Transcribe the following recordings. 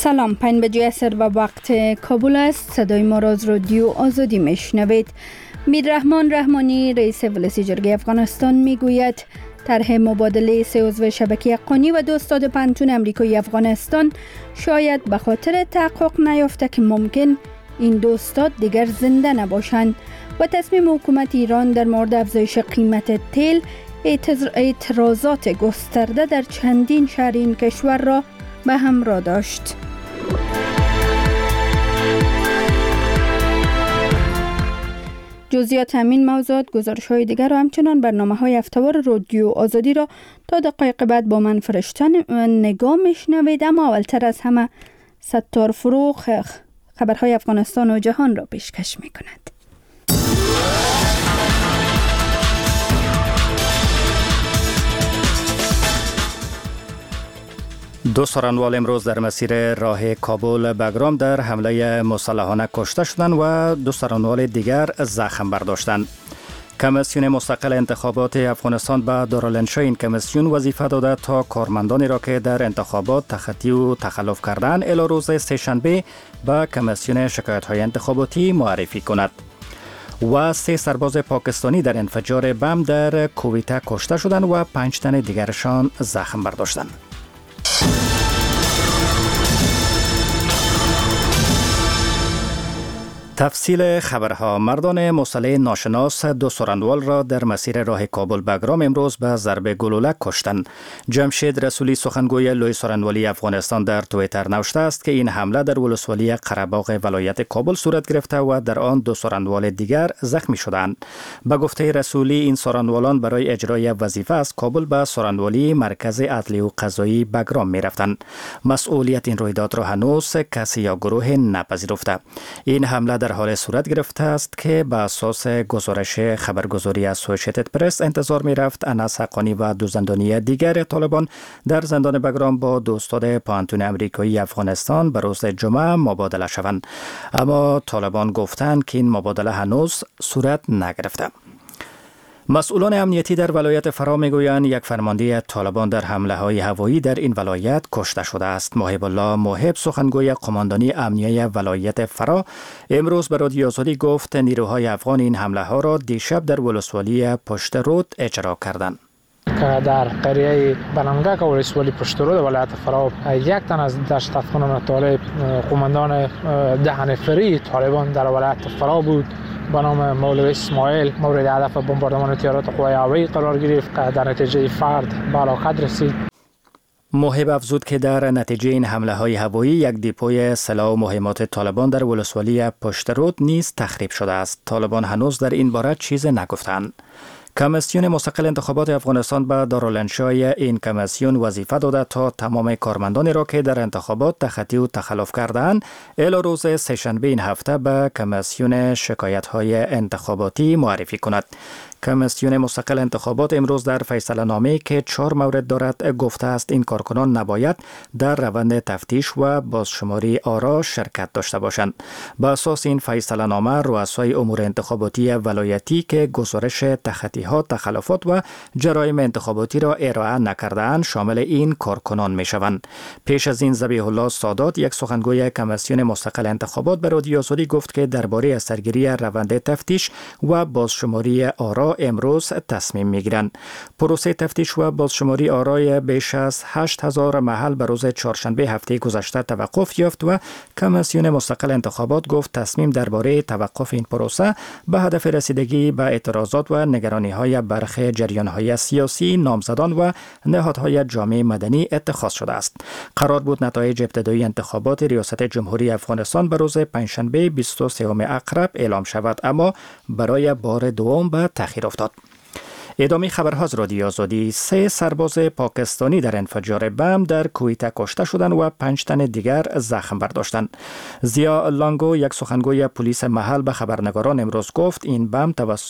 سلام، 5 بجه عصر و وقت کابل است. صدای ما را از رادیو آزادی میشنوید. میررحمان رحمانی رئیس ولسی جرگه افغانستان میگوید طرح مبادله 3 عضو شبکه حقانی و 2 استاد پانتون امریکایی افغانستان شاید به خاطر تحقق نیافته که ممکن این 2 استاد دیگر زنده نباشند و تصمیم حکومت ایران در مورد افزایش قیمت تیل اعتراضات گسترده در چندین شهر این کشور را به همراه داشت. جزئیات همین موضوعات، گزارش‌های دیگر و همچنان برنامه‌های هفته‌وار رادیو آزادی را تا دقایق بعد با من فرشته نگاه میشنوید. اما اولتر از همه ستار فروغ خبرهای افغانستان و جهان را پیشکش می‌کند. 2 سارنوال امروز در مسیر راه کابل بگرام در حمله مسلحانه کشته شدند و 2 سارنوال دیگر زخم برداشتند. کمیسیون مستقل انتخابات افغانستان به دارالانشا این کمیسیون وظیفه داده تا کارمندانی را که در انتخابات تخطی و تخلف کردند الی روز سه‌شنبه به کمیسیون شکایت‌های انتخاباتی معرفی کند. و 3 سرباز پاکستانی در انفجار بم در کویته کشته شدند و 5 تن دیگرشان زخم برداشتند. تفصیل خبرها. مردان مسلح ناشناس 2 سارنوال را در مسیر راه کابل بگرام امروز به ضرب گلوله کشتند. جمشید رسولی سخنگوی لوی سارنوالی افغانستان در توییتر نوشته است که این حمله در ولسوالی قره‌باغ ولایت کابل صورت گرفته و در آن 2 سارنوال دیگر زخمی شدند. به گفته رسولی این سارنوالان برای اجرای وظیفه از کابل به سارنوالی مرکز عدلی و قضایی بگرام می رفتند. مسئولیت این رویداد را هنوز کسی یا گروه نپذیرفته. این حمله در حال صورت گرفته است که به اساس گزارش خبرگزاری اسوسییتد پرس انتظار می رفت انس حقانی و 2 زندانی دیگر طالبان در زندان بگرام با 2 استاد پانتون امریکایی افغانستان به روز جمعه مبادله شوند، اما طالبان گفتند که این مبادله هنوز صورت نگرفته. مسئولان امنیتی در ولایت فرا میگویند یک فرمانده طالبان در حمله های هوایی در این ولایت کشته شده است. محب الله محب سخنگوی قماندانی امنیه ولایت فرا امروز به رادیو آزادی گفت نیروهای افغان این حمله ها را دیشب در ولسوالی پشت رود اجرا کردند. در قریه بنانگک ولسوالی پشت رود ولایت فرا 1 تن از دشت افغانان طالب قماندان 10 نفری طالبان در ولایت فرا بود به نام مولوی اسماعیل مورد هدف بمباردمان تیارات قوای هوایی قرار گرفت که در نتیجه فرد به هلاکت رسید. محب افزود که در نتیجه این حمله های هوایی یک دیپوی سلاح و مهمات طالبان در ولسوالی پشت رود نیز تخریب شده است. طالبان هنوز در این باره چیز نگفتند. کمیسیون مستقل انتخابات افغانستان به دارالانشای این کمیسیون وظیفه داده تا تمام کارمندانی را که در انتخابات تخطی و تخلف کردند الی روز سه‌شنبه این هفته به کمیسیون شکایت‌های انتخاباتی معرفی کند. کمیسیون مستقل انتخابات امروز در فیصله نامه که 4 مورد دارد گفته است این کارکنان نباید در روند تفتیش و بازشماری آرا شرکت داشته باشند. با اساس این فیصله نامه رؤسای امور انتخاباتی ولایتی که گزارش تخطی‌ها، تخلفات و جرایم انتخاباتی را ارائه نکرده‌اند شامل این کارکنان می‌شوند. پیش از این ذبیح الله سادات یک سخنگوی کمیسیون مستقل انتخابات به رادیو آزادی گفت که درباره از سرگیری روند تفتیش و بازشماری آرا امروز تصمیم میگیرند. پروسه تفتیش و بازشماری آرای بیش از 8000 محل به روز چهارشنبه هفته گذشته توقف یافت و کمیسیون مستقل انتخابات گفت تصمیم درباره توقف این پروسه به هدف رسیدگی به اعتراضات و نگرانی‌های برخی جریان‌های سیاسی، نامزدان و نهادهای جامعه مدنی اتخاذ شده است. قرار بود نتایج ابتدایی انتخابات ریاست جمهوری افغانستان به روز پنجشنبه 23 اکرب اعلام شود، اما برای بار دوم به تأخیر افتاد. ادامه خبرها از رادیو آزادی. 3 سرباز پاکستانی در انفجار بم در کویته کشته شدند و 5 تن دیگر زخم برداشتند. زیا لانگو یک سخنگوی پلیس محل به خبرنگاران امروز گفت این بم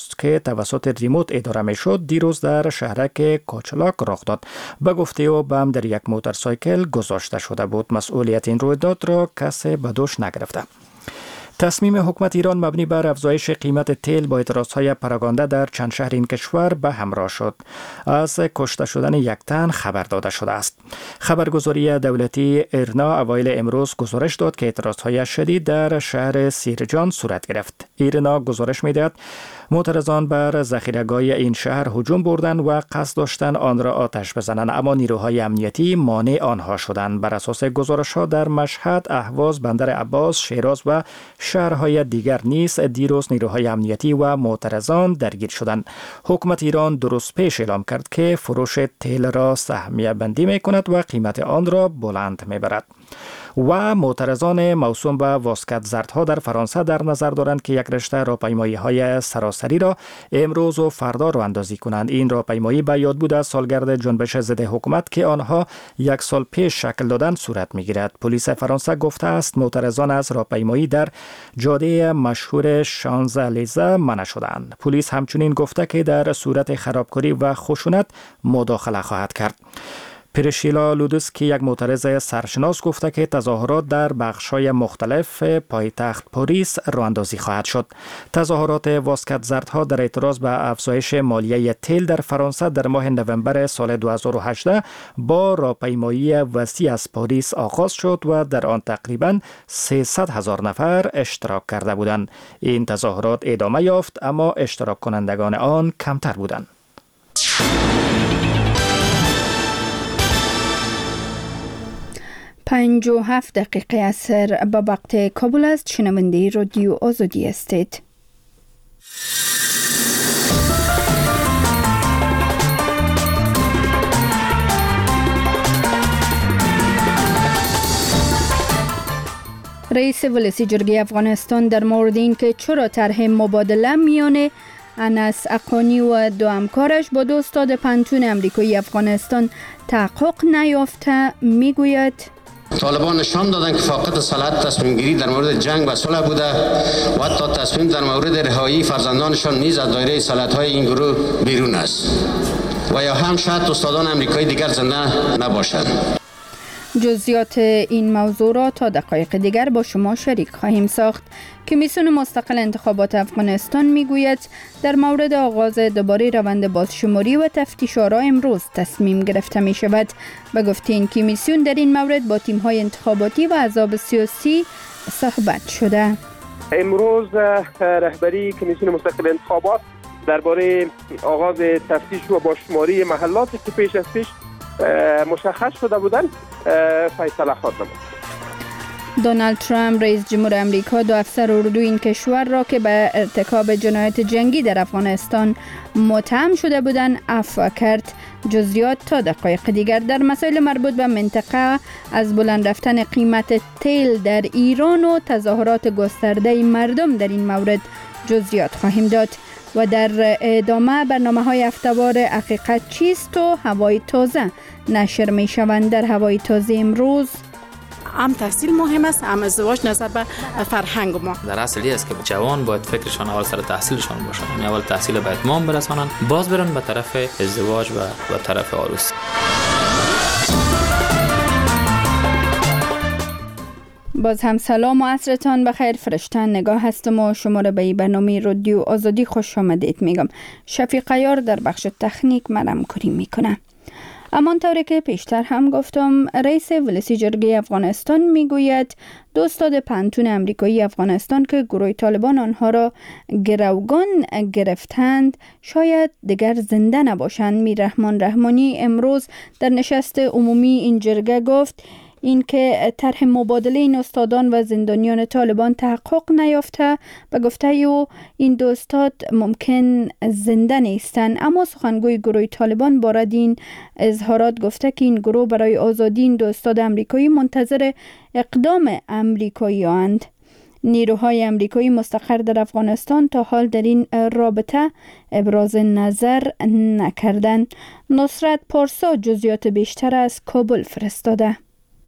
توسط ریموت اداره میشد دیروز در شهرک کوچلاک رخ داد. به گفته او بم در یک موتورسایکل گذاشته شده بود. مسئولیت این رویداد را کسی به دوش نگرفته. تصمیم حکومت ایران مبنی بر افزایش قیمت تیل با اعتراضهای پراگنده در چند شهر این کشور به همراه شد. از کشته شدن یک تن خبر داده شده است. خبرگزاری دولتی ایرنا اوایل امروز گزارش داد که اعتراضهای شدید در شهر سیرجان صورت گرفت. ایرنا گزارش می‌دهد معترضان بر ذخیره‌گاه این شهر هجوم بردند و قصد داشتند آن را آتش بزنند، اما نیروهای امنیتی مانع آنها شدند. بر اساس گزارش‌ها در مشهد، اهواز، بندر عباس، شیراز و شهرهای دیگر نیز دیروز نیروهای امنیتی و معترضان درگیر شدند. حکومت ایران درست پیش اعلام کرد که فروش تیل را سهمیه بندی می‌کند و قیمت آن را بلند می‌برد. و معترضان موسوم به واسکت زردها در فرانسه در نظر دارند که یک رشته راهپیمایی‌های سراسری را امروز و فردا راه اندازی کنند. این راهپیمایی به یاد بود از سالگرد جنبش ضد حکومت که آنها یک سال پیش شکل دادن صورت می‌گیرد. پلیس فرانسه گفته است معترضان از راهپیمایی در جاده مشهور شانزلیزه منع شدند. پلیس همچنین گفته که در صورت خرابکاری و خشونت مداخله خواهد کرد. پرشیلا لودسکی یک معترض سرشناس گفته که تظاهرات در بخش‌های مختلف پایتخت پاریس راه اندازی خواهد شد. تظاهرات واسکت زردها در اعتراض به افزایش مالیه تیل در فرانسه در ماه نوامبر سال 2018 با راهپیمایی وسیع از پاریس آغاز شد و در آن تقریباً 300,000 نفر اشتراک کرده بودند. این تظاهرات ادامه یافت اما اشتراک کنندگان آن کمتر بودند. 57 دقیقه اثر به وقت کابل است. شنونده رادیو آزادی هستید. رئیس ولسی جرگه افغانستان در مورد اینکه چرا طرح مبادله میان انس اقانی و دو همکارش با دو استاد پنتون امریکایی افغانستان تحقق نیافته میگوید طالبان نشان دادند که فاقد صلاحیت تصمیم گیری در مورد جنگ و صلح بوده و حتی تصمیم در مورد رهایی فرزندانشان نیز از دایره صلاحیت‌های این گروه بیرون است و یا هم شاید استادان امریکایی دیگر زنده نباشند. جزئیات این موضوع را تا دقایق دیگر با شما شریک خواهیم ساخت. کمیسیون مستقل انتخابات افغانستان میگوید در مورد آغاز دوباره روند بازشماری و تفتیش آرا امروز تصمیم گرفته می شود. به گفته این کمیسیون در این مورد با تیم‌های انتخاباتی و احزاب سیاسی صحبت شده. امروز رهبری کمیسیون مستقل انتخابات درباره آغاز تفتیش و بازشماری محلاتی که پیش از پیش مشخص شده بودند فیصله خواهد نمود. دونالد ترامپ رئیس جمهور امریکا دو افسر اردو این کشور را که به ارتکاب جنایت جنگی در افغانستان متهم شده بودند عفو کرد. جزئیات تا دقایق دیگر. در مسائل مربوط به منطقه از بلند رفتن قیمت تیل در ایران و تظاهرات گسترده مردم در این مورد جزئیات خواهیم داد. و در ادامه برنامه‌های هفته‌وار حقیقت چیست و هوای تازه نشر می‌شوند. در هوای تازه امروز هم تحصیل مهم است، هم ازدواج نظر به فرهنگ ما. در اصلی است که جوان باید فکرشان اول سر تحصیلشان باشه، یعنی اول تحصیل به اتمام برسانن، باز برن به طرف ازدواج و به طرف عروسی. باز هم سلام و عصرتان بخیر. فرشتن نگاه هستم و شما را به این برنامه رادیو آزادی خوش آمدید میگم. شفیق عیار در بخش تکنیک من همکاری میکنه. همانطوری که پیشتر هم گفتم رئیس ولسی جرگه افغانستان میگوید دو استاد پنتون امریکایی افغانستان که گروه طالبان آنها را گروگان گرفتند شاید دیگر زنده نباشند. میررحمان رحمانی امروز در نشست عمومی این جرگه گفت اینکه طرح مبادله این استادان و زندانیان طالبان تحقق نیافته. به گفته او این دو استاد ممکن زنده نیستند، اما سخنگوی گروه طالبان بارد این اظهارات گفته که این گروه برای آزادی این دو استاد امریکایی منتظر اقدام امریکایی اند. نیروهای امریکایی مستقر در افغانستان تا حال در این رابطه ابراز نظر نکردند. نصرت پارسا جزئیات بیشتر از کابل فرستاده.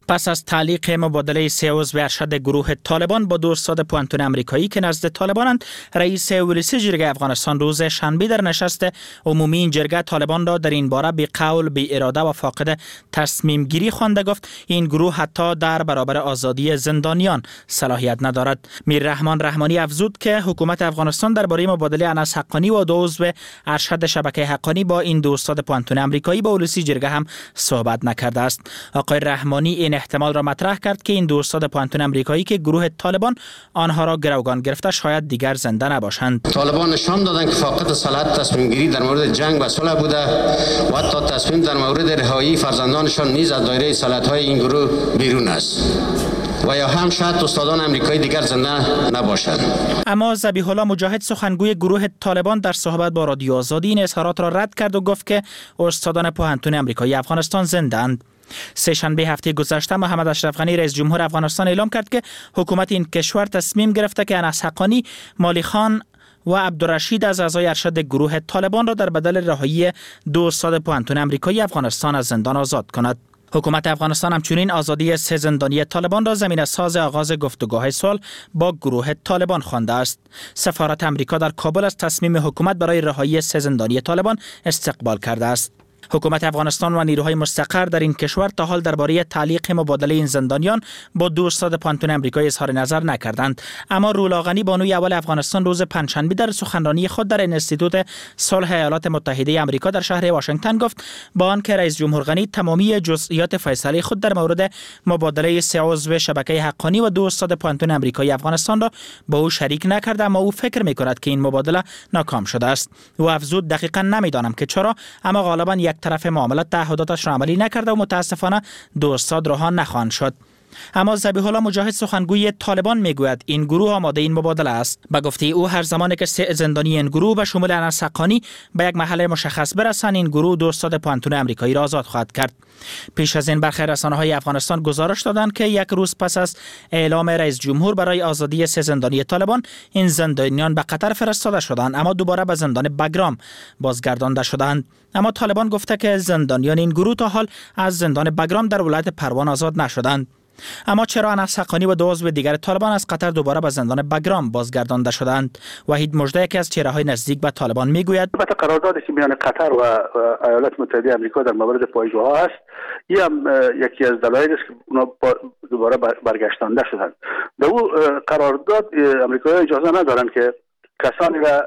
پس از تعلیق مبادله 3 عضو ارشد گروه طالبان با 2 استاد پوانتون امریکایی که نزد طالبانند، رئیس ولسی جرگه افغانستان روز شنبه در نشست عمومی این جرگه طالبان را در این باره بی قول، بی اراده و فاقد تصمیم گیری خوانده. گفت این گروه حتی در برابر آزادی زندانیان صلاحیت ندارد. میررحمان رحمانی افزود که حکومت افغانستان درباره مبادله انس حقانی و 2 عضو ارشد شبکه حقانی با این 2 استاد پوانتون امریکایی با ولسی جرگه هم صحبت نکرده است. آقای رحمانی این احتمال را مطرح کرد که این 2 استاد پوانتون امریکایی که گروه طالبان آنها را گروگان گرفته شاید دیگر زنده نباشند. طالبان نشان دادند که فاقد صلاحیت تصمیم گیری در مورد جنگ و صلح بوده و حتی تصمیم در مورد رهایی فرزندانشان نیز از دایره صلاحیت‌های این گروه بیرون است و یا هم شاید استادان امریکایی دیگر زنده نباشند. اما ذبیح الله مجاهد سخنگوی گروه طالبان در صحبت با رادیو آزادی این اظهارات را رد کرد و گفت که استادان پوهنتون امریکایی افغانستان زنده‌اند. سه‌شنبه هفته گذشته محمد اشرف غنی رئیس جمهور افغانستان اعلام کرد که حکومت این کشور تصمیم گرفته که انس حقانی، مالی خان و عبدالرشید از اعضای ارشد گروه طالبان را در بدل رهایی 2 استاد پوهنتون امریکایی افغانستان از زندان آزاد کند. حکومت افغانستان همچنین آزادی 3 زندانی طالبان را زمینه ساز آغاز گفتگوهای صلح با گروه طالبان خوانده است. سفارت امریکا در کابل از تصمیم حکومت برای رهایی 3 زندانی طالبان استقبال کرده است. حکومت افغانستان و نیروهای مستقر در این کشور تا حال درباره تعلیق مبادله این زندانیان با 2 استاد پوانتون امریکایی اظهار نظر نکردند. اما رولا غنی بانوی اول افغانستان روز پنجشنبه در سخنرانی خود در انستیتوت صلح ایالات متحده آمریکا در شهر واشنگتن گفت با آنکه رئیس جمهور غنی تمامی جزئیات فیصله خود در مورد مبادله 3 عضو شبکه حقانی و 2 استاد پوانتون امریکایی افغانستان را با او شریک نکرده، اما او فکر می‌کند که این مبادله ناکام شده است. او افزود دقیقاً نمی‌دانم که چرا، اما غالباً یک طرف معاملات تعهداتش را عملی نکرده و متاسفانه 2 استاد رها نخواهند شد. اما ذبیح الله مجاهد سخنگوی طالبان میگوید این گروه آماده این مبادله است. به گفته او هر زمانی که 3 زندانی این گروه به شمول انس حقانی به یک محل مشخص برسند، این گروه 2 استاد پوانتون امریکایی را آزاد خواهد کرد. پیش از این برخی رسانه‌های افغانستان گزارش دادند که 1 روز پس از اعلام رئیس جمهور برای آزادی 3 زندانی طالبان، این زندانیان به قطر فرستاده شدند اما دوباره به زندان بگرام بازگردانده شدند. اما طالبان گفته که زندانیان این گروه تا حال از زندان بگرام در ولایت پروان آزاد نشدند. اما چرا انس حقانی و 2 عضو دیگر طالبان از قطر دوباره به زندان بگرام بازگردانده شدند؟ وحید مژده یکی از چهره‌های نزدیک به طالبان میگوید البته قراردادی که میان قطر و ایالات متحده آمریکا در مورد پایگاه است، این هم یکی از دلایل است که اونا دوباره برگشتانده شدند. در اون قرارداد امریکایی‌ها اجازه ندارند که کسانی را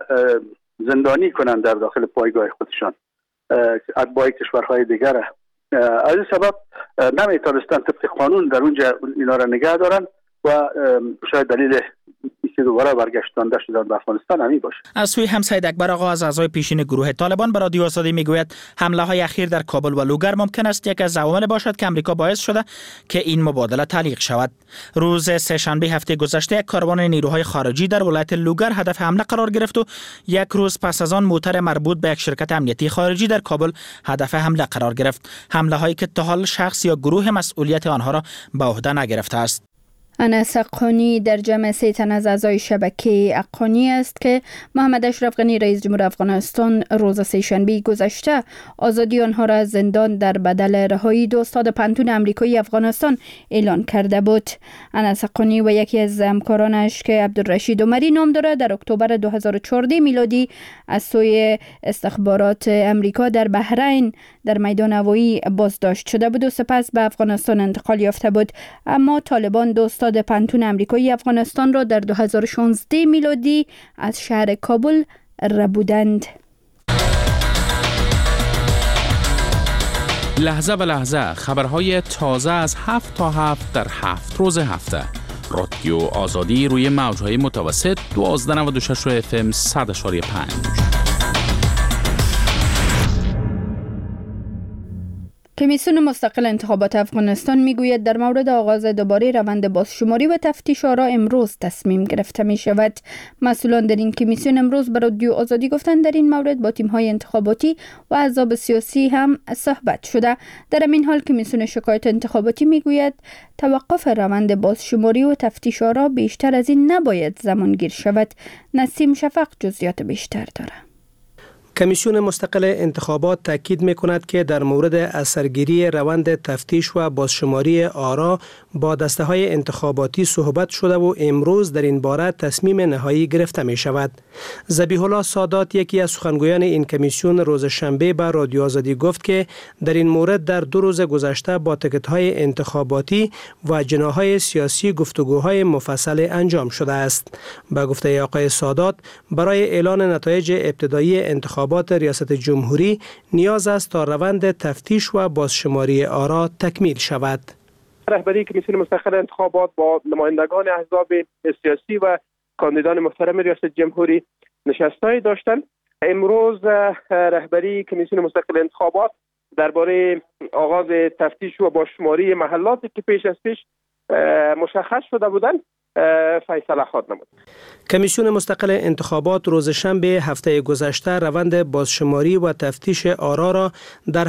زندانی کنند در داخل پایگاه خودشان، اتباع کشورهای دیگر. از این سبب نمیتونستن طبق قانون در اونجا اینا را نگه دارن و شاید دلیل که دوباره برگشتانده شدن به افغانستان همین باشه. از سوی هم سید اکبر آقا از اعضای پیشین گروه طالبان به رادیو آزادی میگوید حمله های اخیر در کابل و لوگر ممکن است یک از عوامل باشد که امریکا باعث شده که این مبادله تعلیق شود. روز سه‌شنبه هفته گذشته یک کاروان نیروهای خارجی در ولایت لوگر هدف حمله قرار گرفت و 1 روز پس از آن موتر مربوط به یک شرکت امنیتی خارجی در کابل هدف حمله قرار گرفت. حمله هایی که تا حال شخص یا گروه مسئولیت آنها را به عهده نگرفته است. انس حقانی در جمع 3 تن از اعضای شبکه حقانی است که محمد اشرف غنی رئیس جمهور افغانستان روز سه‌شنبه گذشته آزادی آنها را از زندان در بدل رهایی 2 استاد پوهنتون امریکایی افغانستان اعلان کرده بود. انس حقانی و یکی از همکارانش که عبدالرشید عمری نام دارد در اکتبر 2014 میلادی از سوی استخبارات امریکا در بحرین در میدان هوایی بازداشت شده بود و سپس به افغانستان انتقال یافته بود. اما طالبان 2 استاد پوهنتون امریکایی افغانستان را در 2016 میلادی از شهر کابل ربودند. لحظه به لحظه خبرهای تازه از 7 تا 7 در 7 روز هفته. رادیو آزادی روی موجهای متوسط 1296 FM 100.5. کمیسیون مستقل انتخابات افغانستان میگوید در مورد آغاز دوباره روند بازشماری و تفتیش آرا امروز تصمیم گرفته می شود. مسئولان در این کمیسیون امروز به رادیو آزادی گفتند در این مورد با تیم‌های انتخاباتی و احزاب سیاسی هم صحبت شده. در این حال کمیسیون شکایت انتخاباتی میگوید توقف روند بازشماری و تفتیش آرا بیشتر از این نباید زمانگیر شود. نسیم شفق جزئیات بیشتر دارد. کمیسیون مستقل انتخابات تاکید می‌کند که در مورد اثرگیری روند تفتیش و بازشماری آرا با دسته‌های انتخاباتی صحبت شده و امروز در این باره تصمیم نهایی گرفته می‌شود. ذبیح الله سادات، یکی از سخنگویان این کمیسیون، روز شنبه به رادیو آزادی گفت که در این مورد در 2 روز گذشته با تکت‌های انتخاباتی و جناح‌های سیاسی گفتگوهای مفصل انجام شده است. به گفته آقای سادات، برای اعلان نتایج ابتدایی انتخابات ریاست جمهوری نیاز است تا روند تفتیش و بازشماری آرا تکمیل شود. رهبری کمیسیون مستقل انتخابات با نمایندگان احزاب سیاسی و کاندیدان محترم ریاست جمهوری نشسته‌ای داشتند. امروز رهبری کمیسیون مستقل انتخابات درباره آغاز تفتیش و بازشماری محلاتی که پیش از پیش مشخص شده بودند فیصله خواهد نمود. کمیسیون مستقل انتخابات روز شنبه هفته گذشته روند بازشماری و تفتیش آرا را در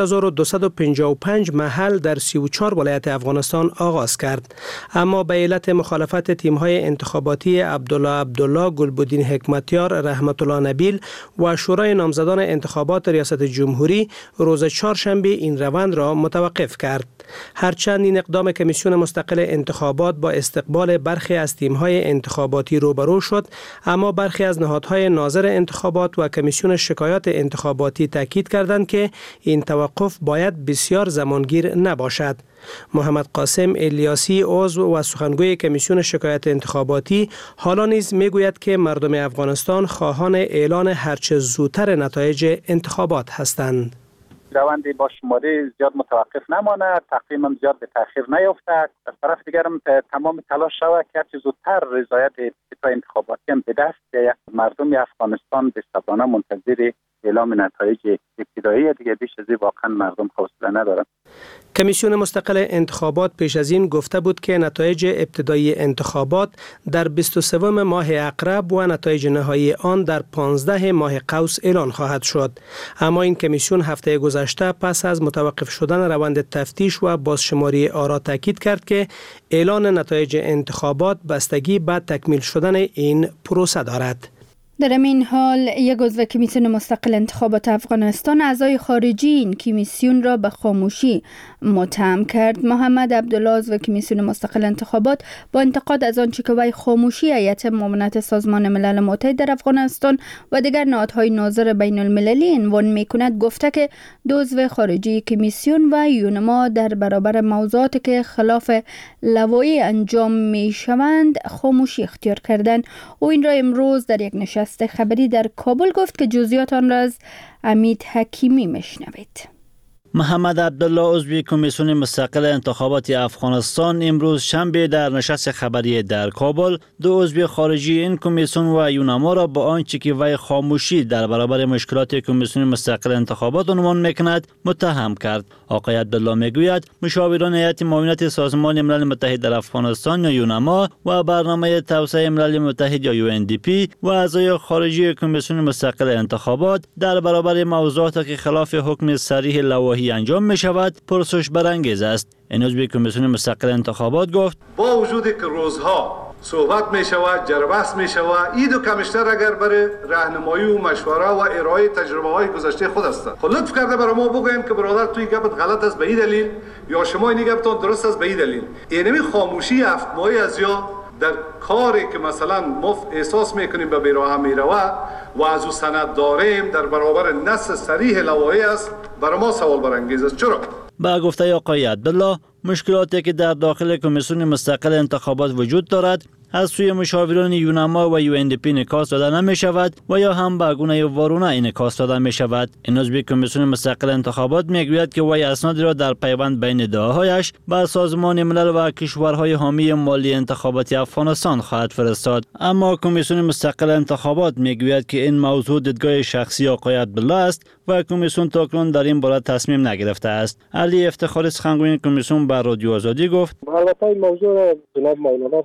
8255 محل در 34 ولایت افغانستان آغاز کرد، اما به علت مخالفت تیم‌های انتخاباتی عبدالله گلبدین حکمتیار، رحمت الله نبیل و شورای نامزدان انتخابات ریاست جمهوری روز چهارشنبه این روند را متوقف کرد. هرچند این اقدام کمیسیون مستقل انتخابات با استقبال برخی از تیم‌های انتخاباتی روبرو شد، اما برخی از نهادهای ناظر انتخابات و کمیسیون شکایات انتخاباتی تاکید کردند که این توقف باید بسیار زمانگیر نباشد. محمد قاسم الیاسی، عضو و سخنگوی کمیسیون شکایات انتخاباتی، حالا نیز میگوید که مردم افغانستان خواهان اعلان هرچه زودتر نتایج انتخابات هستند. روند بازشماری زیاد متوقف نماند، تقویم هم زیاد به تاخیر نیفتد. از طرف دیگر هم تمام تلاش شود که هرچه زودتر رضایت ابتدای انتخاباتی هم به دست بیاید. مردم افغانستان به صبرانه منتظر اعلام نتایج ابتدایی دیگه، بیش از این واقعا مردم حوصله ندارند. کمیسیون مستقل انتخابات پیش از این گفته بود که نتایج ابتدایی انتخابات در 23 ماه عقرب و نتایج نهایی آن در 15 ماه قوس اعلان خواهد شد. اما این کمیسیون هفته گذشته پس از متوقف شدن روند تفتیش و بازشماری آرا تاکید کرد که اعلان نتایج انتخابات بستگی به تکمیل شدن این پروسه دارد. در این حال یک عضو کمیسیون مستقل انتخابات افغانستان اعضای خارجی این کمیسیون را به خاموشی متهم کرد. محمد عبدالله عضو کمیسیون مستقل انتخابات با انتقاد از آنچه که وی خاموشی هیئت معاونت سازمان ملل متحد در افغانستان و دیگر نهادهای ناظر بین المللی عنوان می‌کند، گفته که دو عضو خارجی کمیسیون و یونما در برابر موضوعاتی که خلاف لوایح انجام می‌شوند خاموشی اختیار کردند. او این را امروز در یک نشست خبری در کابل گفت که جزئیات آن را از امید حکیمی میشنوید. محمد عبدالله عضو کمیسیون مستقل انتخابات افغانستان امروز شنبه در نشست خبری در کابل دو عضو خارجی این کمیسیون و یونما را با آنچه که وی خاموشی در برابر مشکلات کمیسیون مستقل انتخابات عنوان میکند متهم کرد. آقای عبدالله میگوید مشاوران هیئت معاونت سازمان ملل متحد در افغانستان یا یونما و برنامه توسعه ملل متحد یا UNDP و اعضای خارجی کمیسیون مستقل انتخابات در برابر موضوعاتی که خلاف حکم صریح لوایحی انجام می شود پرسش برانگیز است. این عضو کمیسیون مستقل انتخابات گفت با وجودی که روزها صحبت می شود، جربحث می شود، این دو کمیشنر اگر برای راهنمایی و مشوره و ارائه تجربه های گذشته خود هستند، خب لطف کرده برای ما بگوین که برادر توی گپت غلط است به این دلیل یا شما این گپتون درست است به این دلیل. اینمی خاموشی هفت ماهی از یا در کاری که مثلا ما احساس میکنیم به بیراه میروه و از او سند داریم در برابر نص صریح لوایح است، برای ما سوال برانگیز است. چرا؟ با گفته آقای عبدالله مشکلاتی که در داخل کمیسیون مستقل انتخابات وجود دارد از سوی مشاوران یونما و UNDP انعکاس داده نمی شود و یا هم به گونه وارونه انعکاس داده می شود. این عضو کمیسیون مستقل انتخابات میگوید که وی اسنادی را در پیوند بین ادعاهایش به سازمان ملل و کشورهای حامی مالی انتخاباتی افغانستان خواهد فرستاد. اما کمیسیون مستقل انتخابات میگوید که این موضوع دیدگاه شخصی آقای عبدالله است و کمیسیون تاکنون در این باره تصمیم نگرفته است. علی افتخاری سخنگوی کمیسیون به رادیو آزادی گفت البته این موضوع جناب مولانا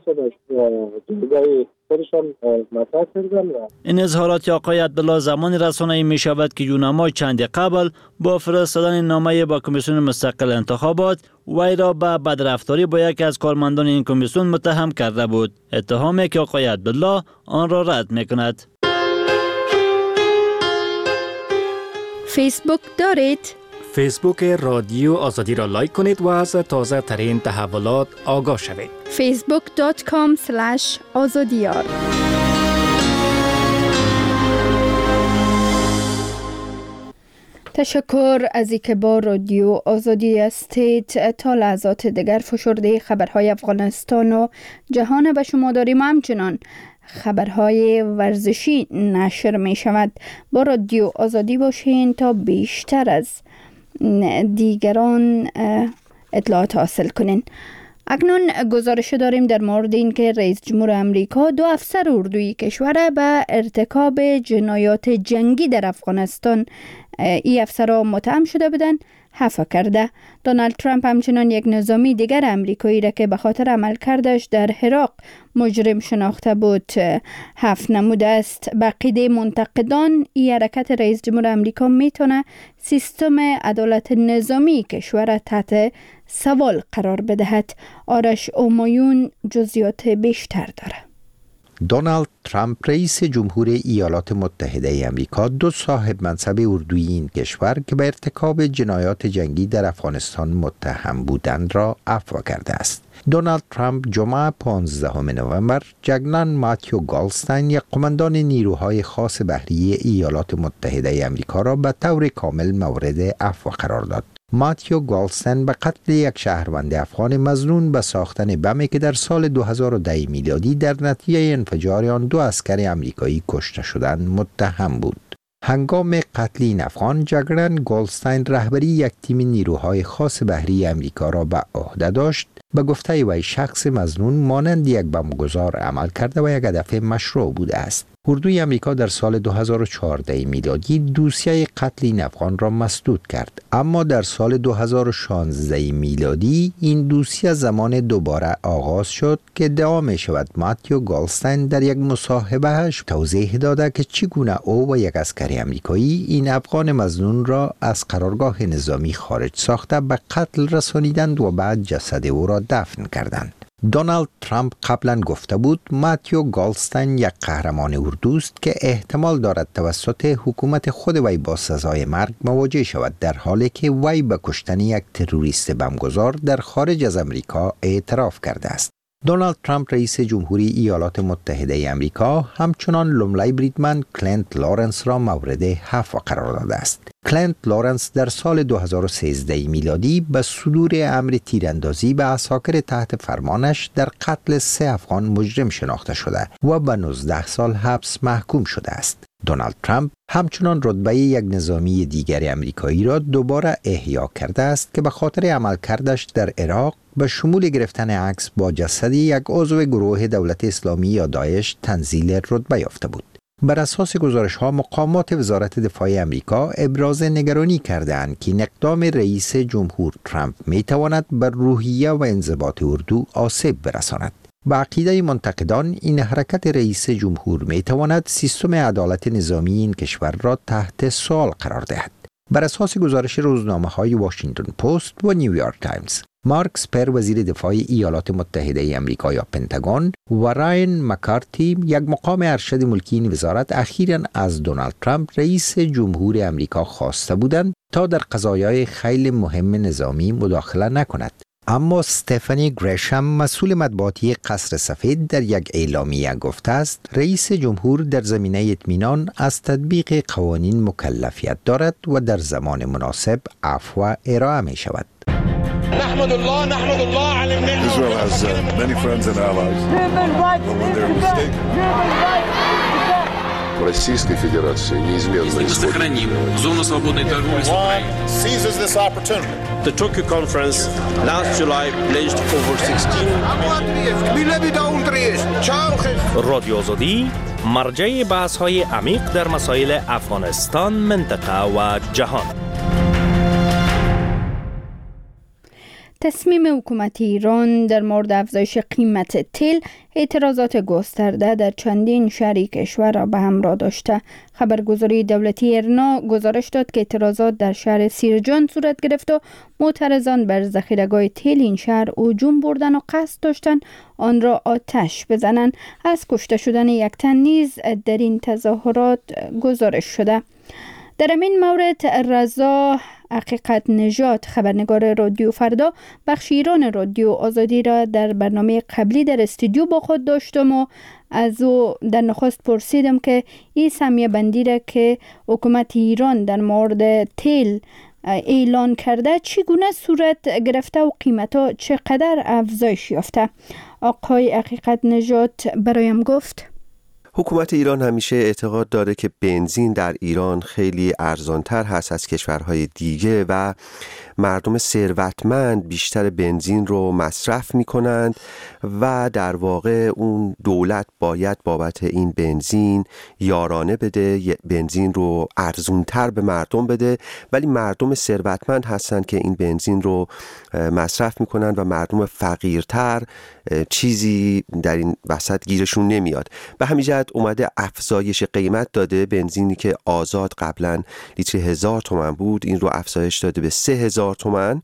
دیدگاه خودشان مطرح کردن. این اظهارات آقای عبدالله زمانی رسانه‌ای می شود که یونما چند قبل با فرستادن نامه با کمیسیون مستقل انتخابات وی را به بدرفتاری با یکی از کارمندان این کمیسیون متهم کرده بود، اتهامی که آقای عبدالله آن را رد می کند. فیسبوک دارید؟ فیسبوک رادیو آزادی را لایک کنید و از تازه ترین تحولات آگاه شوید. facebook.com/azadiyar. تشکر از اینکه با رادیو آزادی هستید. تا لحظات دیگر فشرده خبرهای افغانستان و جهان به شما داریم. همچنان خبرهای ورزشی نشر می شود. با رادیو آزادی باشین تا بیشتر از دیگران اطلاعات حاصل کنین. اکنون گزارش داریم در مورد اینکه رئیس جمهور امریکا 2 افسر اردوی کشور به ارتکاب جنایات جنگی در افغانستان این افسرها متهم شده بودند عفو کرده. دونالد ترامپ همچنان یک نظامی دیگر امریکایی را که به خاطر عملکردش در عراق مجرم شناخته بود عفو نموده است. به عقیده منتقدان این حرکت رئیس جمهور امریکا میتونه سیستم عدالت نظامی کشور تحت سوال قرار بدهد. آرش اومایون جزئیات بیشتر داره. دونالد ترامپ رئیس جمهور ایالات متحده آمریکا 2 صاحب منصب اردویی این کشور که به ارتکاب جنایات جنگی در افغانستان متهم بودند را عفو کرده است. دونالد ترامپ جمعه 15 نوامبر جگنان ماتیو گالستاین یک قماندان نیروهای خاص بحری ایالات متحده آمریکا را به طور کامل مورد عفو قرار داد. ماتیو گالستاین به قتل یک شهروند افغان مظنون به ساختن بمی که در سال 2010 میلادی در نتیجه انفجار آن 2 عسکر آمریکایی کشته شدند متهم بود. هنگام قتل این افغان، جگرن گالستاین رهبری یک تیم نیروهای خاص بحری آمریکا را به عهده داشت. به گفته وی شخص مظنون مانند یک بمبگذار عمل کرده و یک هدف مشروع بوده است. اردوی آمریکا در سال 2014 میلادی دوسیه قتل این افغان را مسدود کرد، اما در سال 2016 میلادی این دوسیه زمان دوباره آغاز شد که ادعا می شود ماتیو گالستاین در یک مصاحبهش توضیح داده که چگونه او و یک عسکر آمریکایی این افغان مظنون را از قرارگاه نظامی خارج ساخته به قتل رسانیدند و بعد جسد او را دفن کردند. دونالد ترامپ قبلا گفته بود ماتیو گالستاین یک قهرمان اردوست که احتمال دارد توسط حکومت خود وی با سزای مرگ مواجه شود، در حالی که وی به کشتن یک تروریست بمبگذار در خارج از امریکا اعتراف کرده است. دونالد ترامپ رئیس جمهوری ایالات متحده آمریکا همچنان لومړی بریدمن کلینت لارنس را مورد عفو قرار داده است. کلینت لارنس در سال 2013 میلادی به صدور امر تیراندازی به عساکر تحت فرمانش در قتل 3 افغان مجرم شناخته شده و به 19 سال حبس محکوم شده است. دونالد ترامپ همچنان رتبه یک نظامی دیگر آمریکایی را دوباره احیا کرده است که به خاطر عملکردش در عراق به شمول گرفتن عکس با جسد یک عضو گروه دولت اسلامی یا داعش تنزیل رتبه یافته بود. بر اساس گزارش‌ها مقامات وزارت دفاع آمریکا ابراز نگرانی کرده‌اند که اقدام رئیس جمهور ترامپ می‌تواند بر روحیه و انضباط اردو آسیب برساند. به عقیده منتقدان این حرکت رئیس جمهور می‌تواند سیستم عدالت نظامی این کشور را تحت سوال قرار دهد. بر اساس گزارش روزنامه‌های واشنگتن پست و نیویورک تایمز، مارک اسپر وزیر دفاع ایالات متحده آمریکا یا پنتاگون و راین مکارتی یک مقام ارشد ملکی این وزارت اخیراً از دونالد ترامپ رئیس جمهور آمریکا خواسته بودند تا در قضایای خیلی مهم نظامی مداخله نکند. اما استفانی گریشم مسئول مطبوعاتی قصر سفید در یک اعلامیه گفته است رئیس جمهور در زمینه اطمینان از تطبیق قوانین مکلفیت دارد و در زمان مناسب عفو ارائه می شود. نحمد الله على النعمة. Israel has many friends and allies. But when they're mistaken. Российской Федерации неизменно сохраним зону свободной торговли с Украиной. Seizes this opportunity. The Tokyo conference last July pledged over 16 رادیو آزادی مرجع بحث‌های عمیق در مسائل افغانستان، منطقه و جهان. تصمیم حکومت ایران در مورد افزایش قیمت تیل اعتراضات گسترده در چندین شهر کشور را به همراه داشته. خبرگزاری دولتی ایرنا گزارش داد که اعتراضات در شهر سیرجان صورت گرفت و معترضان بر ذخیره‌گاه تیل این شهر هجوم بردن و قصد داشتند آن را آتش بزنند. از کشته شدن یک تن نیز در این تظاهرات گزارش شده. در این مورد رضا حقیقت نژاد خبرنگار رادیو فردا بخش ایران رادیو آزادی را در برنامه قبلی در استودیو با خود داشتم و از او در نخست پرسیدم که این سهمیه بندی را که حکومت ایران در مورد تیل اعلان کرده چگونه صورت گرفته و قیمتا چقدر افزایش یافته. آقای حقیقت نژاد برایم گفت حکومت ایران همیشه اعتقاد داره که بنزین در ایران خیلی ارزانتر هست از کشورهای دیگه و مردم ثروتمند بیشتر بنزین رو مصرف میکنند و در واقع اون دولت باید بابت این بنزین یارانه بده، بنزین رو ارزونتر به مردم بده، ولی مردم ثروتمند هستن که این بنزین رو مصرف میکنن و مردم فقیرتر چیزی در این وسط گیرشون نمیاد. به همین جهت اومده افزایش قیمت داده. بنزینی که آزاد قبلا لیتر 1000 تومان بود این رو افزایش داده به 3000 تومان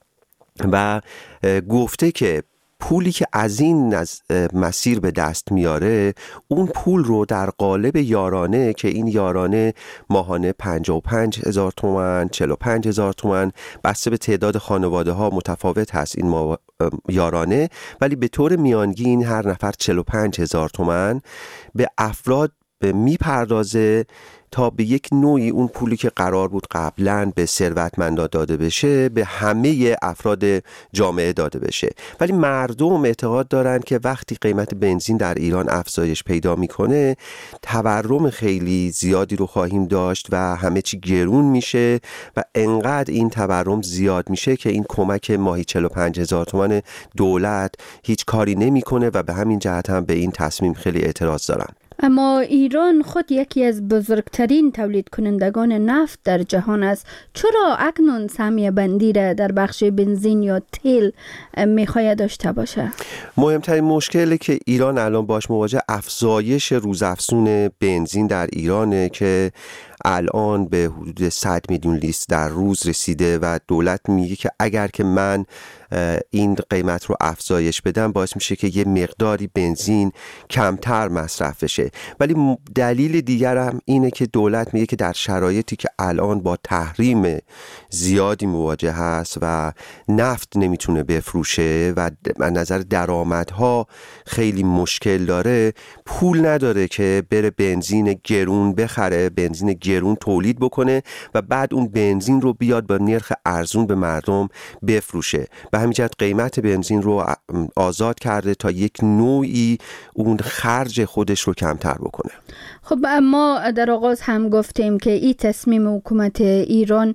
و گفته که پولی که از این مسیر به دست میاره اون پول رو در قالب یارانه که این یارانه ماهانه 55,000 تومان 45,000 تومان بسته به تعداد خانواده ها متفاوت هست این یارانه، ولی به طور میانگین هر نفر 45,000 تومان به افراد میپردازه تا به یک نوعی اون پولی که قرار بود قبلا به ثروتمندان داده بشه به همه افراد جامعه داده بشه. ولی مردم اعتقاد دارن که وقتی قیمت بنزین در ایران افزایش پیدا میکنه تورم خیلی زیادی رو خواهیم داشت و همه چی گرون میشه و انقدر این تورم زیاد میشه که این کمک ماهی 45,000 تومان دولت هیچ کاری نمیکنه و به همین جهت هم به این تصمیم خیلی اعتراض دارن. اما ایران خود یکی از بزرگترین تولید کنندگان نفت در جهان است. چرا اکنون سهمیه بندی را در بخش بنزین یا تیل میخواهد داشته باشه؟ مهمترین مشکلی که ایران الان باش مواجه افزایش روزافزون بنزین در ایرانه که الان به حدود 100 میلیون لیتر در روز رسیده و دولت میگه که اگر که من این قیمت رو افزایش بدم باعث میشه که یه مقداری بنزین کمتر مصرف بشه. ولی دلیل دیگر هم اینه که دولت میگه که در شرایطی که الان با تحریم زیادی مواجه هست و نفت نمیتونه بفروشه و از نظر درآمدها خیلی مشکل داره، پول نداره که بره بنزین گرون بخره، بنزین گرون تولید بکنه و بعد اون بنزین رو بیاد با نرخ ارزون به مردم بفروشه. به همین جهت قیمت بنزین رو آزاد کرده تا یک نوعی اون خرج خودش رو کمتر بکنه. خب ما در آغاز هم گفتیم که این تصمیم حکومت ایران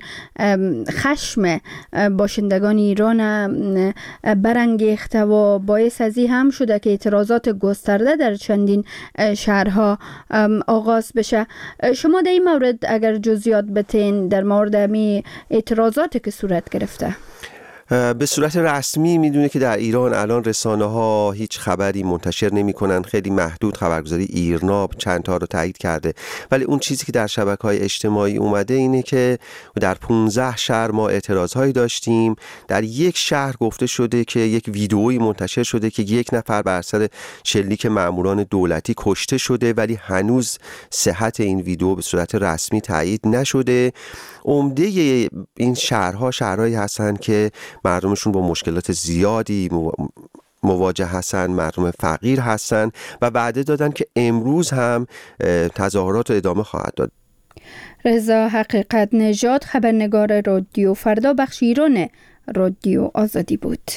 خشم باشندگان ایران برانگیخته و باعث از این هم شده که اعتراضات گسترده در چندین شهرها آغاز بشه. شما در این مورد اگر جزئیات بتین در مورد امی اعتراضاتی که صورت گرفته؟ به صورت رسمی میدونه که در ایران الان رسانه ها هیچ خبری منتشر نمی کنن، خیلی محدود خبرگزاری ایرنا چند تا رو تایید کرده، ولی اون چیزی که در شبکه‌های اجتماعی اومده اینه که در 15 شهر ما اعتراضهایی داشتیم. در یک شهر گفته شده که یک ویدئویی منتشر شده که یک نفر بر اثر شلیک ماموران دولتی کشته شده، ولی هنوز صحت این ویدئو به صورت رسمی تایید نشده. عمده این شهرها شهرهایی هستن که مردمشون با مشکلات زیادی مواجه هستن، مردم فقیر هستن و وعده دادن که امروز هم تظاهرات ادامه خواهد داد. رضا حقیقت نژاد خبرنگار رادیو فردا بخش ایران رادیو آزادی بود.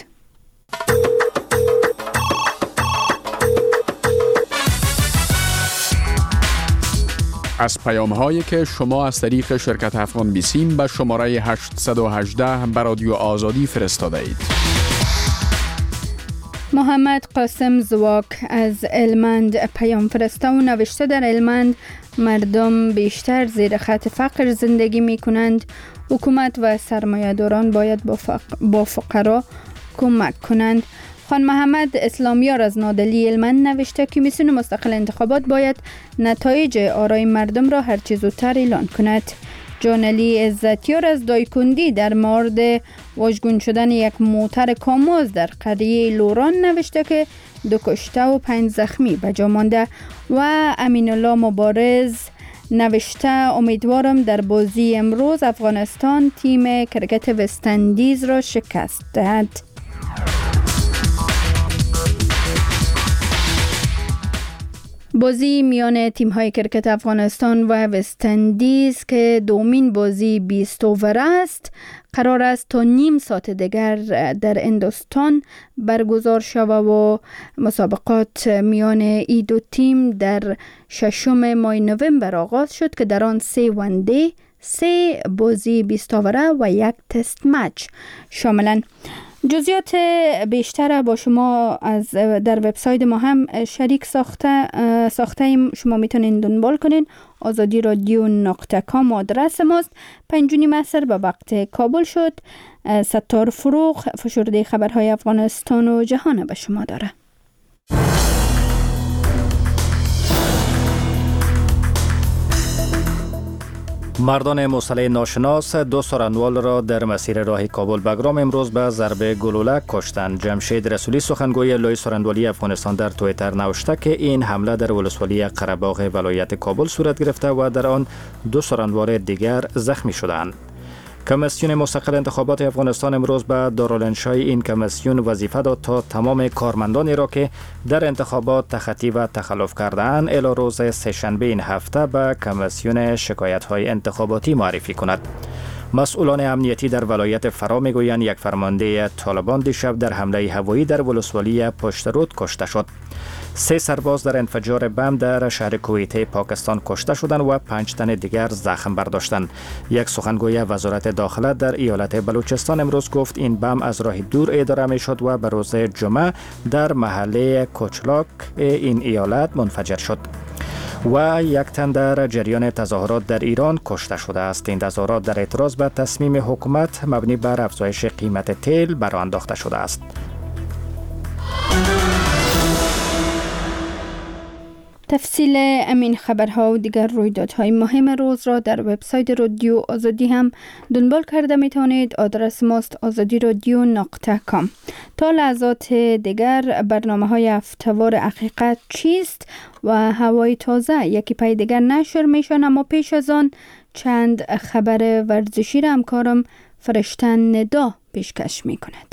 از پیام‌هایی که شما از طریق شرکت افغان بیسیم به شماره 818 به رادیو آزادی فرستاده اید. محمد قاسم زواک از المند پیام فرسته و نوشته در المند مردم بیشتر زیر خط فقر زندگی می کنند. حکومت و سرمایه‌داران باید با فقرا کمک کنند. خان محمد اسلامیار از نادلی المند نوشته که کمیسیون مستقل انتخابات باید نتایج آرای مردم را هرچه زودتر اعلان کند. جانلی عزتیار از دایکندی در مورد واژگون شدن یک موتر کاموز در قریه لوران نوشته که 2 کشته و 5 زخمی به جا مانده. و امین الله مبارز نوشته امیدوارم در بازی امروز افغانستان تیم کرکت وستندیز را شکست دهد. بازی میان تیم‌های کرکت افغانستان و وستندیز که دومین بازی 20 اوور است قرار است تا نیم ساعت دیگر در هندوستان برگزار شود و مسابقات میان این دو تیم در 6 ماه نوامبر آغاز شد که در آن 3 وندی، 3 بازی 20 اوره و 1 تست مچ شاملند. جزئیات بیشتر با شما در وبسایت ما هم شریک ساخته شما میتونین دنبال کنین. azadi.radio.com آدرس ماست. 5 عصر به وقت کابل شد. ستار فروغ فشرده خبرهای افغانستان و جهان به شما داره. مردان مسلح ناشناس 2 سارنوال را در مسیر راه کابل بگرام امروز به ضربه گلوله کشتند. جمشید رسولی سخنگوی لوی سارنوالی افغانستان در توییتر نوشته که این حمله در ولسوالی قره‌باغ ولایت کابل صورت گرفته و در آن 2 سارنوال دیگر زخمی شدند. کمیسیون مستقل انتخابات افغانستان امروز به دارالانشای این کمیسیون وظیفه داد تا تمام کارمندانی را که در انتخابات تخطی و تخلف کرده‌اند الی روز سه‌شنبه این هفته به کمیسیون شکایت‌های انتخاباتی معرفی کند. مسئولان امنیتی در ولایت فرا میگویند یک فرمانده طالبان دیشب در حمله هوایی در ولسوالی پشترود کشته شد. 3 سرباز در انفجار بم در شهر کویته پاکستان کشته شدند و 5 تن دیگر زخم برداشتند. یک سخنگوی وزارت داخله در ایالت بلوچستان امروز گفت این بم از راه دور اداره می شد و به روز جمعه در محله کوچلاک این ایالت منفجر شد. و 1 تن در جریان تظاهرات در ایران کشته شده است. این تظاهرات در اعتراض به تصمیم حکومت مبنی بر افزایش قیمت تیل برآورده انداخته شده است. تفصیل امین خبرها و دیگر رویدادهای مهم روز را در وبسایت رادیو آزادی هم دنبال کرده میتونید. آدرس ماست azadi.radio.com. تا لحظات دیگر برنامه‌های هفته‌وار حقیقت چیست و هوای تازه یکی پای دیگر نشر میشن، اما پیش از آن چند خبر ورزشی را همکارم فرشتن ندا پیشکش میکند.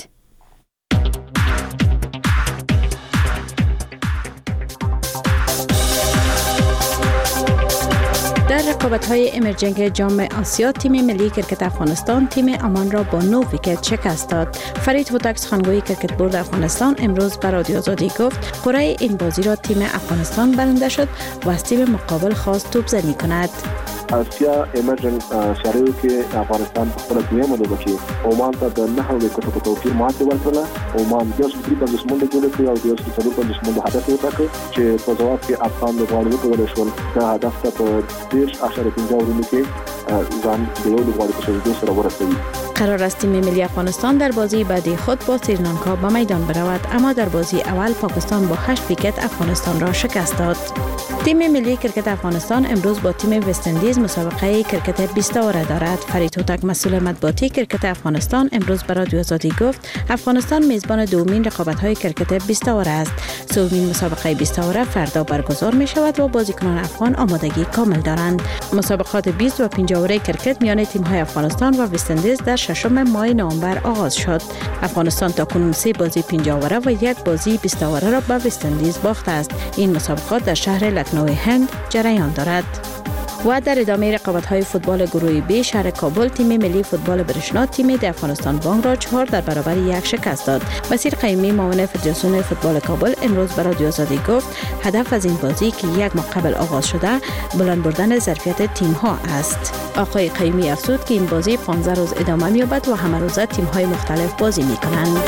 در رقابت‌های امرجنگ جام آسیا تیم ملی کرکت افغانستان تیم عمان را با 9 ویکت شکست داد. فرید هوتک سخنگوی کرکت بورد افغانستان امروز به رادیو آزادی گفت قرعه این بازی را تیم افغانستان برنده شد و از تیم مقابل خواست توپزنی کند. آسیا امرجنگ شریو که افغانستان په خپل دویمه لوبه کې عمان ته د 9 ویکټو په توپیر ماتې ورکړه. عمان د 35 منډې جوړې کړې او د 35 منډو هدف یې وټاکه چې په ځواب کې افغان لوبغاړي وکولای شول دا هدف ته په 10.5 اورونو کې ځان د یو لوبغاړي په شریدو سره ورسوي. قرار است تیم ملی افغانستان در بازی بعدی خود با سریلانکا به میدان برود، اما در بازی اول پاکستان با 8 ویکت افغانستان را شکست داد. تیم ملی کرکت افغانستان امروز با تیم وستندیز مسابقه کرکت 20 اوره دارد. فرید هوتک مسئول مطبوعاتی کرکت افغانستان امروز به رادیو آزادی گفت افغانستان میزبان دومین رقابت‌های کرکت 20 اوره است. سومین مسابقه 20 اوره فردا برگزار می شود و بازیکنان افغان آمادگی کامل دارند. مسابقات 20 و 50 اوره کرکت میان تیم‌های افغانستان و وستندیز در 6 ماه نوامبر آغاز شد. افغانستان تاکنون 3 بازی 50 اوره و 1 بازی 20 اوره را به وستندیز باخته است. این مسابقات در شهر لکنو هند جریان دارد. و در ادامه رقابت‌های فوتبال گروه بی شهر کابل تیم ملی فوتبال برشنا تیم د افغانستان بانک را 4 در برابر 1 شکست داد. بصیر قیمی معاون فدراسیون فوتبال کابل امروز به رادیو آزادی گفت هدف از این بازی که 1 ماه قبل آغاز شده بلند بردن ظرفیت تیم‌ها است. آقای قیمی افزود که این بازی 15 روز ادامه می‌یابد و همه روزه تیم‌های مختلف بازی می‌کنند.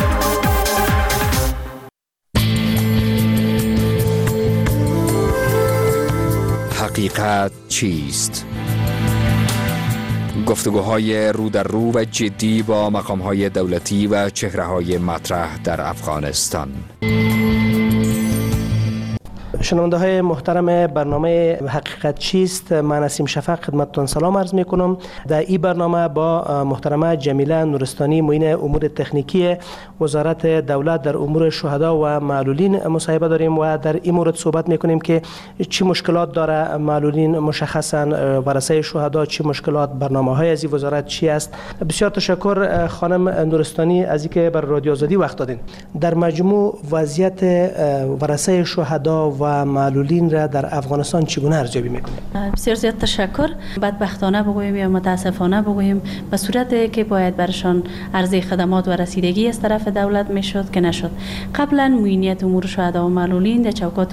حقیقت چیست؟ گفتگوهای رو در رو و جدی با مقام‌های دولتی و چهره‌های مطرح در افغانستان. شنونده های محترم برنامه حقیقت چیست، من نسیم شفق خدمتتون سلام عرض می کنم. در این برنامه با محترمه جمیله نورستانی معین امور تکنیکی وزارت دولت در امور شهدا و معلولین مصاحبه داریم و در این مورد صحبت می کنیم که چی مشکلات داره معلولین، مشخصا ورثه شهدا چی مشکلات، برنامه های از این وزارت چی است. بسیار تشکر خانم نورستانی از اینکه بر رادیو آزادی وقت دادین. در مجموع وضعیت ورثه شهدا و معلولین را در افغانستان چگونه ارزیابی میکنید؟ بسیار زیاد تشکر. بدبختانه بگوییم یا متاسفانه بگوییم به صورتی که باید برشان عرضه خدمات و رسیدگی از طرف دولت میشد که نشد. قبلا معینیت امور شهدا و معلولین در چوکات